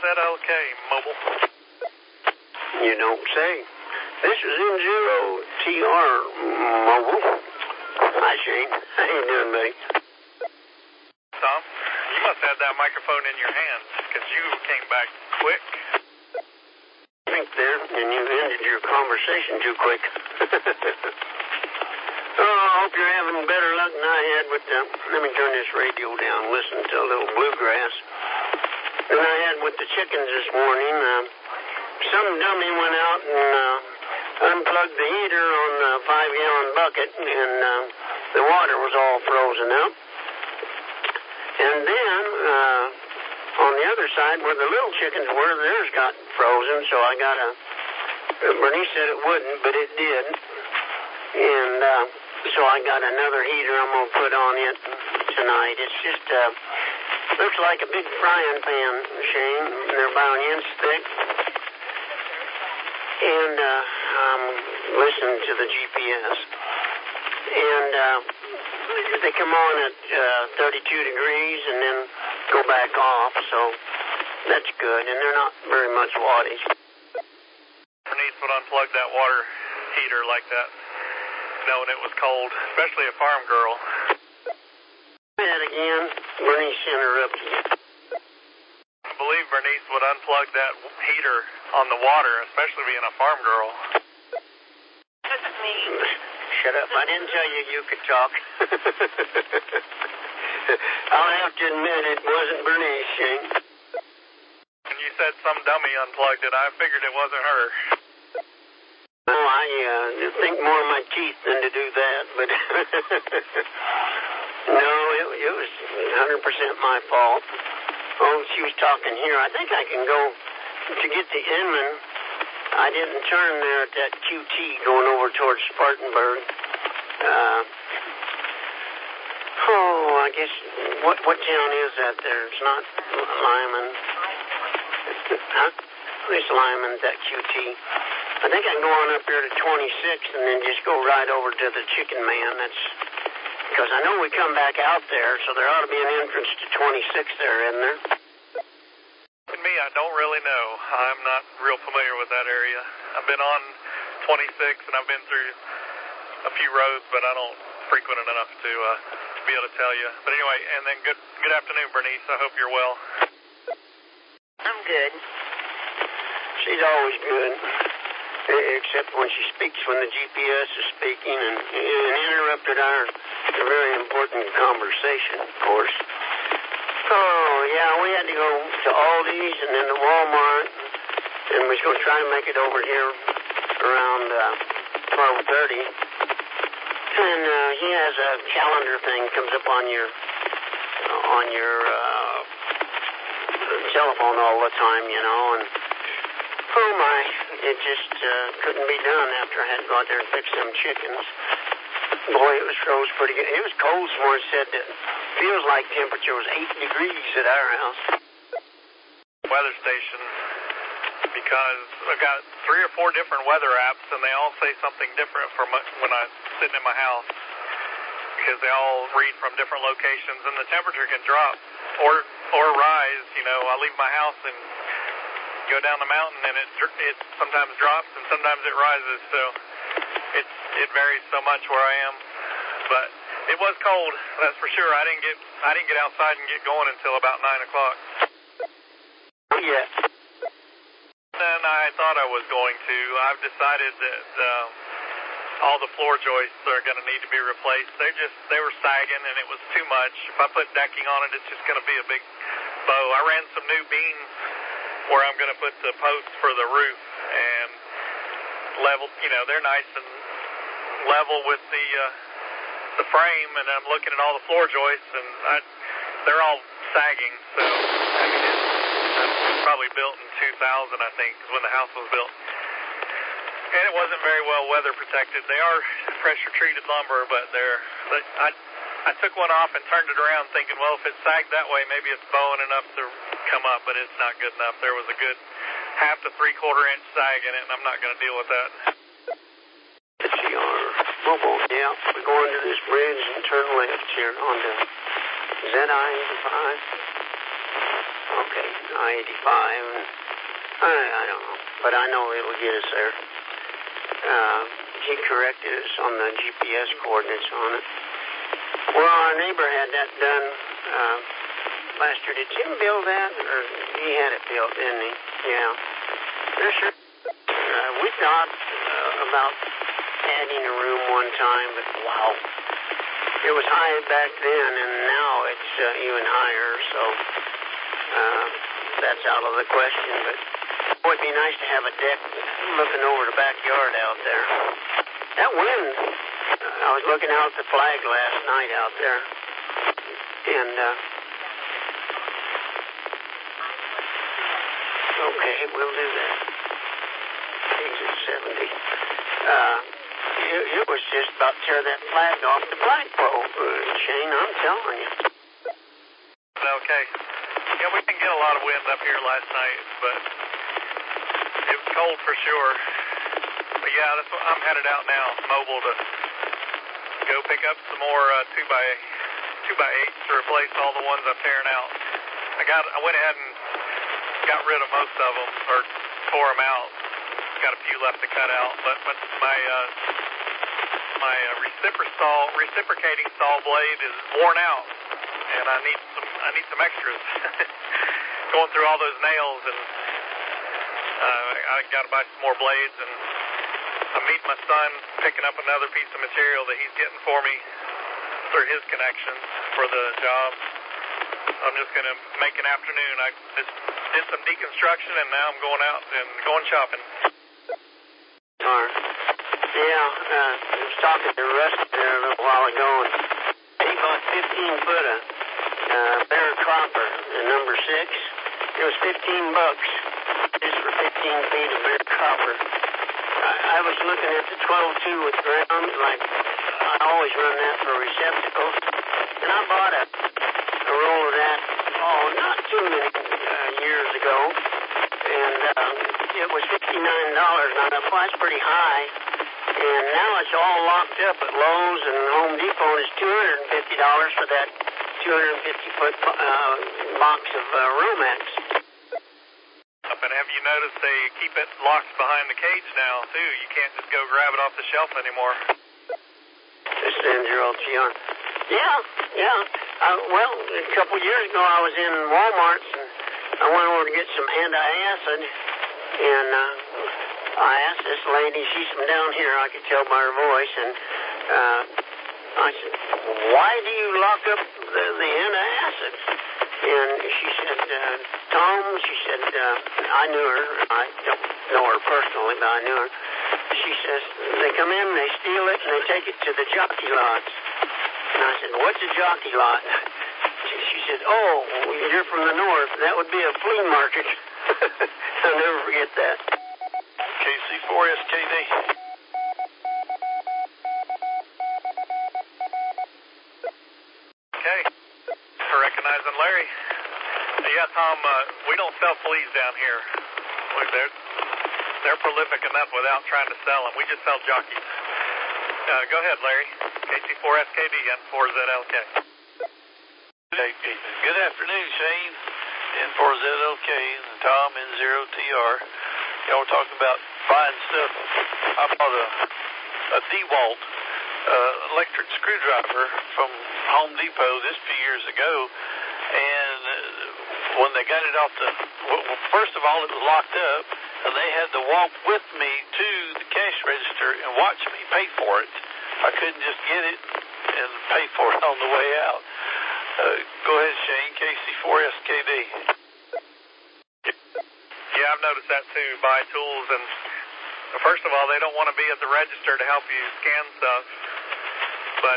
ZLK Mobile. You don't say. This is N0TR Mobile. Hi, Shane. How you doing, buddy? Tom, you must have that microphone in your hands, because you came back quick. Think there, and you ended your conversation too quick. Oh, I hope you're having better luck than I had with let me turn this radio down, listen to a little bluegrass. Than I had with the chickens this morning. Some dummy went out and unplugged the heater on the 5-gallon bucket, and the water was all frozen up. And then, on the other side where the little chickens were, theirs got frozen, so I got Bernice said it wouldn't, but it did. And so I got another heater I'm going to put on it tonight. It's just, looks like a big frying pan, Shane. They're about an inch thick. And I'm listening to the GPS. And they come on at 32 degrees and then go back off, so that's good. And they're not very much wattage. Bernice would unplug that water heater like that, knowing it was cold, especially a farm girl. Say that again. Bernice interrupted you. I believe Bernice would unplug that heater on the water, especially being a farm girl. That's me. Shut up. I didn't tell you you could talk. I'll have to admit it wasn't Bernice, Shane. When you said some dummy unplugged it, I figured it wasn't her. No, I think more of my teeth than to do that, but no, it was 100% my fault. Oh, she was talking here. I think I can go to get the Inman. I didn't turn there at that QT going over towards Spartanburg. I guess, what town is that there? It's not Lyman. Huh? It's Lyman, that QT. I think I can go on up there to 26 and then just go right over to the Chicken Man. That's because I know we come back out there, so there ought to be an entrance to 26 there, isn't there? And me, I don't really know. I'm not real familiar with that area. I've been on 26 and I've been through a few roads, but I don't frequent it enough to be able to tell you. But anyway, and then good afternoon, Bernice. I hope you're well. I'm good. She's always good, except when she speaks when the GPS is speaking and interrupted our very important conversation, of course. Oh, yeah, we had to go to Aldi's and then to Walmart, and we was going to try to make it over here around 12:30. And he has a calendar thing comes up on your telephone all the time, you know, and oh my, it just couldn't be done after I had to go out there and fix them chickens. Boy, it was froze pretty good. It was cold, someone said that feels like temperature was 8 degrees at our house. Weather station, because I've got 3 or 4 different weather apps, and they all say something different from when I'm sitting in my house, because they all read from different locations, and the temperature can drop or rise. You know, I leave my house and go down the mountain, and it sometimes drops and sometimes it rises, so it varies so much where I am. But it was cold, that's for sure. I didn't get outside and get going until about 9 o'clock. Yeah. Than I thought I was going to. I've decided that all the floor joists are going to need to be replaced. They were sagging and it was too much. If I put decking on it, it's just going to be a big bow. I ran some new beams where I'm going to put the posts for the roof and level. You know, they're nice and level with the frame, and I'm looking at all the floor joists and they're all sagging. So I mean, it was probably built in 2000, I think, is when the house was built. And it wasn't very well weather protected. They are pressure treated lumber, but I took one off and turned it around thinking, well, if it sagged that way, maybe it's bowing enough to come up, but it's not good enough. There was a good 1/2 to 3/4 inch sag in it, and I'm not going to deal with that. Mobile, yeah. We go under this bridge and turn left here onto ZI-85. Okay. I-85, and I don't know, but I know it'll get us there. He corrected us on the GPS coordinates on it. Well, our neighbor had that done last year. Did Tim build that, or he had it built, didn't he? Yeah. They're sure. We thought about adding a room one time, but wow. It was high back then, and now it's even higher, so that's out of the question. But it would be nice to have a deck looking over the backyard out there. That wind, I was looking out at the flag last night out there, and okay, we'll do that. Exit 70. It was just about to tear that flag off the flagpole, Shane, I'm telling you. Okay. Yeah, we didn't get a lot of wind up here last night, but it was cold for sure. But yeah, that's what, I'm headed out now, mobile, to go pick up some more 2x8s to replace all the ones I'm tearing out. I went ahead and got rid of most of them, or tore them out. Got a few left to cut out, but my reciprocating saw blade is worn out, and I need some extras. Going through all those nails, and I got to buy some more blades, and I'm meeting my son, picking up another piece of material that he's getting for me through his connections for the job. I'm just going to make an afternoon. I just did some deconstruction, and now I'm going out and going shopping. Yeah, I was talking to Rusty there a little while ago, and he bought 15 foot of Bear Cropper, the number 6. It was $15 just for 15 feet of Bear Cropper. I was looking at the 12-2 with ground, like I always run that for receptacles, and I bought a roll of that, not too many years ago, and it was $59. Now, that's pretty high, and now it's all locked up at Lowe's and Home Depot, and it's $250 for that 250-foot box of Romex. And have you noticed they keep it locked behind the cage now, too? You can't just go grab it off the shelf anymore. This is N0TR. Yeah. Well, a couple years ago, I was in Walmart's, and I went over to get some antacid, and I asked this lady, she's from down here, I could tell by her voice, and I said, why do you lock up the antacid? And she said, Tom, she said, I knew her. I don't know her personally, but I knew her. She says, they come in, they steal it, and they take it to the jockey lots. And I said, what's a jockey lot? She said, oh, you're from the north. That would be a flea market. I'll never forget that. KC4SKD. Okay. For recognizing Larry. Yeah, Tom, we don't sell fleas down here. Look, they're prolific enough without trying to sell them. We just sell jockeys. Go ahead, Larry. KC4SKD and 4ZLK. Good afternoon, Shane. N4ZLK and Tom N0TR. Y'all were talking about buying stuff. I bought a DeWalt electric screwdriver from Home Depot this few years ago, and when they got it off first of all, it was locked up, and they had to walk with me to the cash register and watch me pay for it. I couldn't just get it and pay for it on the way out. Go ahead, Shane, KC4SKD. Yeah, I've noticed that too. Buy tools, and first of all, they don't want to be at the register to help you scan stuff, but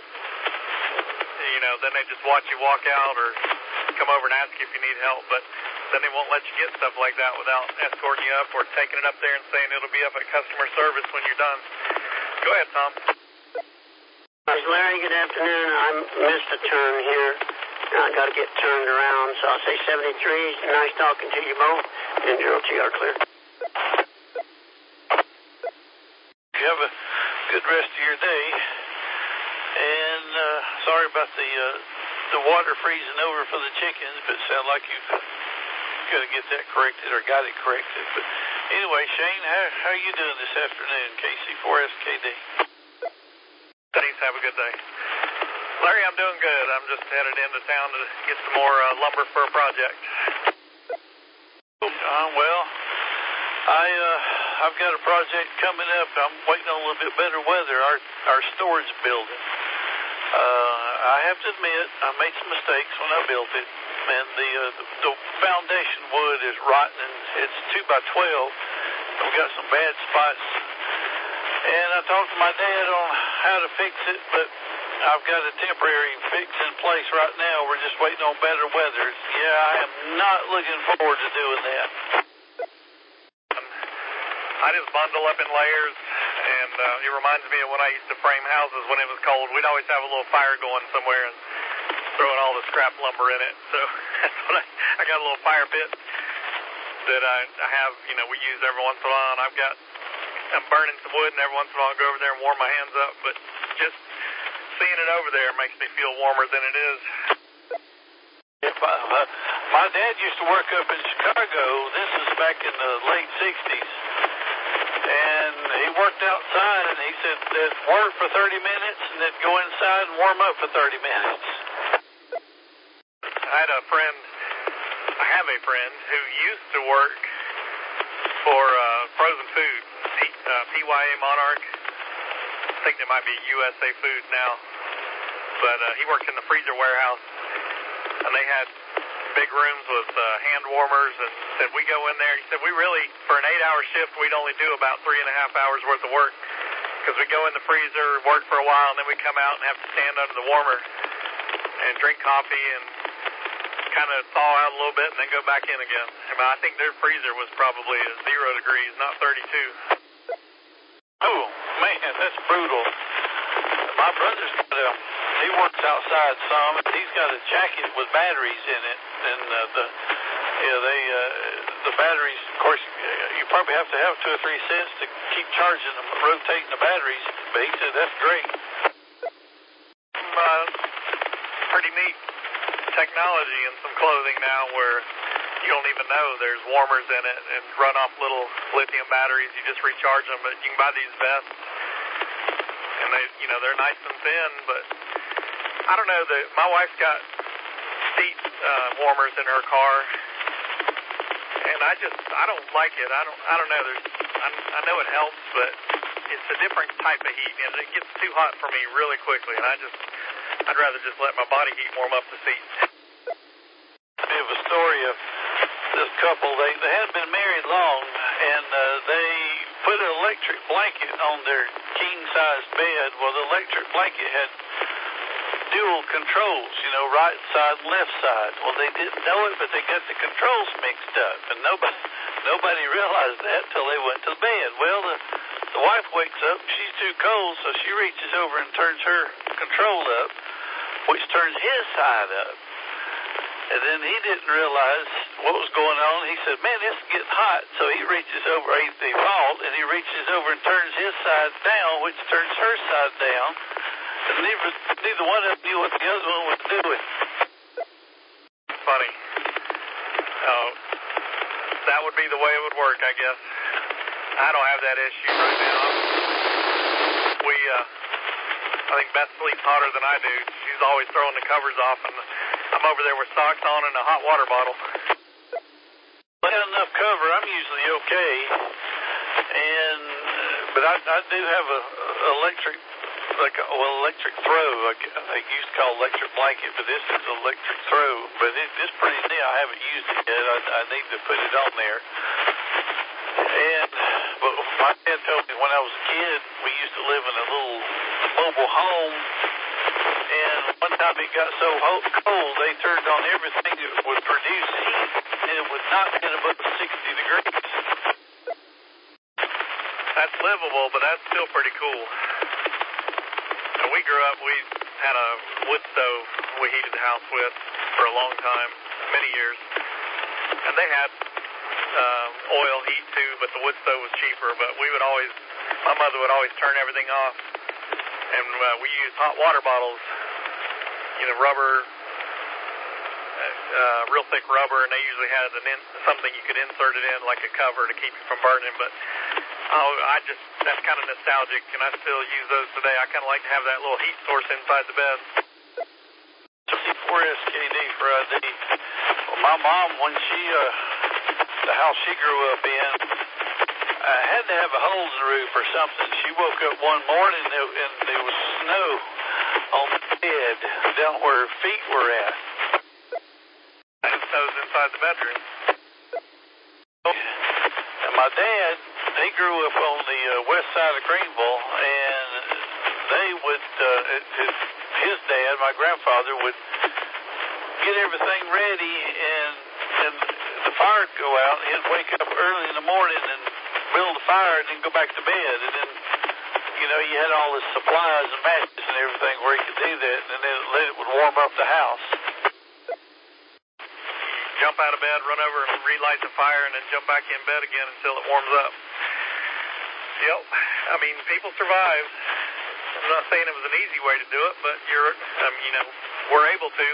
then they just watch you walk out or come over and ask you if you need help, but then they won't let you get stuff like that without escorting you up or taking it up there and saying it'll be up at customer service when you're done. Go ahead, Tom. Larry, good afternoon. I missed a turn here. I got to get turned around, so I'll say 73. Nice talking to you both. N0TR clear. You have a good rest of your day. And sorry about the water freezing over for the chickens, but it sounds like you've got to get that corrected or got it corrected. But anyway, Shane, how are you doing this afternoon, KC4SKD? Thanks. Have a good day. Larry, I'm doing good. I'm just headed into town to get some more lumber for a project. Well, I've got a project coming up. I'm waiting on a little bit better weather. Our storage building. I have to admit, I made some mistakes when I built it, and the foundation wood is rotten, and it's 2 by 12. We've got some bad spots, and I talked to my dad on how to fix it, but I've got a temporary fix in place right now. We're just waiting on better weather. Yeah, I am not looking forward to doing that. I just bundle up in layers, and it reminds me of when I used to frame houses when it was cold. We'd always have a little fire going somewhere and throwing all the scrap lumber in it. So that's what I got a little fire pit that I have, we use every once in a while. And I'm burning some wood, and every once in a while I go over there and warm my hands up. But just seeing it over there makes me feel warmer than it is. My dad used to work up in Chicago. This is back in the late 60s. And he worked outside, and he said they'd work for 30 minutes, and they'd go inside and warm up for 30 minutes. I have a friend who used to work for frozen food, PYA Monarch. I think they might be USA Foods now. But he worked in the freezer warehouse, and they had big rooms with hand warmers, and said we go in there. He said we really, for an 8-hour shift, we'd only do about 3.5 hours worth of work, because we go in the freezer, work for a while, and then we come out and have to stand under the warmer and drink coffee and kind of thaw out a little bit and then go back in again. I think their freezer was probably 0 degrees, not 32. Oh, man, that's brutal. My brother's he works outside some. He's got a jacket with batteries in it, and the batteries, of course, you probably have to have 2 or 3 cents to keep charging them, rotating the batteries. But he said that's great. Pretty neat technology in some clothing now where you don't even know there's warmers in it and run off little lithium batteries. You just recharge them, but you can buy these vests, and they're nice and thin, but I don't know. My wife's got seat warmers in her car, and I don't like it. I don't know. I know it helps, but it's a different type of heat, and it gets too hot for me really quickly, and I'd rather just let my body heat warm up the seat. I have a story of this couple. They hadn't been married long, and they put an electric blanket on their king-sized bed. Well, the electric blanket had dual controls, right side and left side. Well, they didn't know it, but they got the controls mixed up, and nobody realized that till they went to bed. Well, the wife wakes up, she's too cold, so she reaches over and turns her control up, which turns his side up. And then he didn't realize what was going on. He said, man, this is getting hot. So he reaches over, he's default, and he reaches over and turns his side down, which turns her side down. And neither one of them knew what the other one was doing. Funny. That would be the way it would work, I guess. I don't have that issue right now. I think Beth sleeps hotter than I do. She's always throwing the covers off, and I'm over there with socks on and a hot water bottle. I got enough cover. I'm usually okay. But I do have a electric throw. I used to call electric blanket, but this is electric throw. But it's pretty neat. I haven't used it yet. I need to put it on there. But my dad told me when I was a kid, we used to live in a little mobile home, and one time it got so cold, they turned on everything that would produce heat, and it would not get above 60 degrees. That's livable, but that's still pretty cool. When we grew up, we had a wood stove we heated the house with for a long time, many years, and they had oil heat too, but the wood stove was cheaper. But my mother would always turn everything off, and we used hot water bottles, rubber real thick rubber, and they usually had something you could insert it in, like a cover to keep you from burning. But that's kind of nostalgic, and I still use those today. I kind of like to have that little heat source inside the bed. 54 SKD for ID. Well, my mom, when the house she grew up in, had to have a hole in the roof or something. She woke up one morning and there was snow on the bed down where her feet were at. And snow's inside the bedroom. And my dad, he grew up on the west side of Greenville, and they would, his dad, my grandfather, would get everything ready, and the fire would go out. He'd wake up early in the morning and build a fire and then go back to bed. And then, you had all his supplies and matches and everything where he could do that, and then it would warm up the house. Jump out of bed, run over and relight the fire, and then jump back in bed again until it warms up. Yep. I mean, people survive. I'm not saying it was an easy way to do it, but we're able to.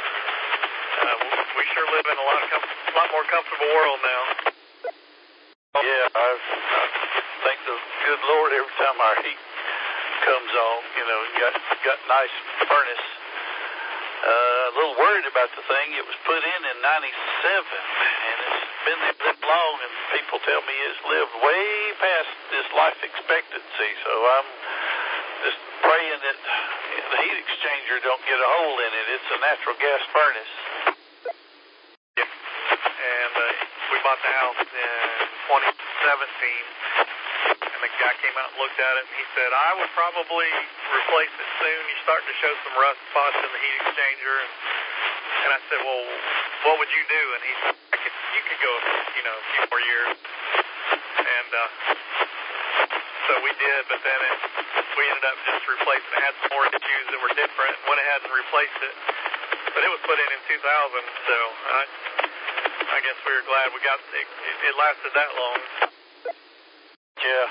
We sure live in a lot more comfortable world now. Yeah, I thank the good Lord every time our heat comes on. Got nice furnace. A little worried about the thing. It was put in 97, and it's been there that long, and people tell me it's lived way past this life expectancy. So I'm just praying that the heat exchanger don't get a hole in it. It's a natural gas furnace. Yeah. And we bought the house in 2017. And the guy came out and looked at it, and he said, I would probably replace it soon. You're starting to show some rust spots in the heat exchanger. And I said, well, what would you do? And he said, you could go, a few more years. And so we did, but then we ended up just replacing it. It had some more issues that were different. Went ahead and replaced it. But it was put in 2000, so I guess we were glad we got it lasted that long. Yeah,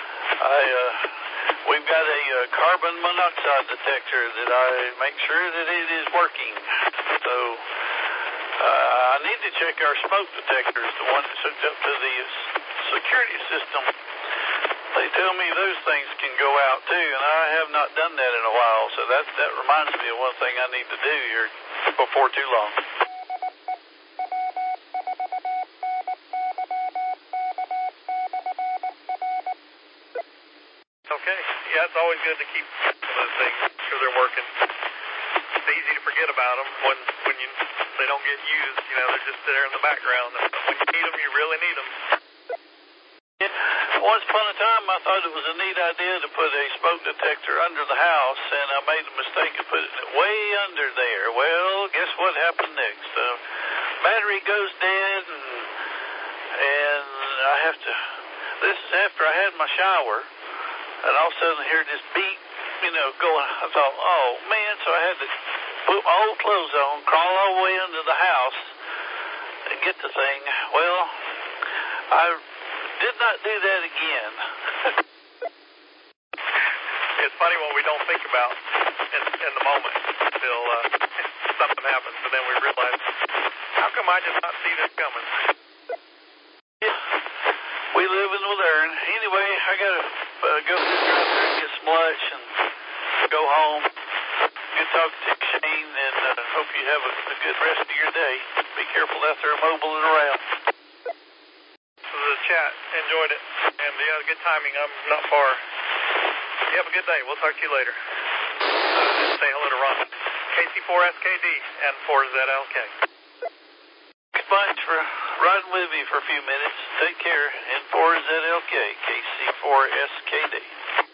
we've got a carbon monoxide detector that I make sure that it is working. So I need to check our smoke detectors, the one that's hooked up to the security system. They tell me those things can go out too, and I have not done that in a while. So that reminds me of one thing I need to do here before too long. Okay. Yeah, it's always good to keep those things sure they're working. It's easy to forget about them when they don't get used. They're just there in the background. And when you need them, you really need them. Once upon a time, I thought it was a neat idea to put a smoke detector under the house, and I made a mistake of putting it way under there. Well, guess what happened next? Battery goes dead, and I have to. This is after I had my shower. And all of a sudden, I hear this beat, going. I thought, oh, man. So I had to put my old clothes on, crawl all the way under the house, and get the thing. Well, I did not do that again. It's funny what we don't think about in the moment until something happens, and then we realize, how come I did not see this coming? Yeah. We live and we learn. Anyway, I got to go out there and get some lunch and go home. Good talking to you, Shane, and hope you have a good rest of your day. Be careful out there mobiling around. The chat, enjoyed it, and good timing. I'm not far. You have a good day. We'll talk to you later. Say hello to Ron. KC4SKD and 4ZLK. Thanks much for riding with me for a few minutes. Take care. And 4ZLK, KC4SKD.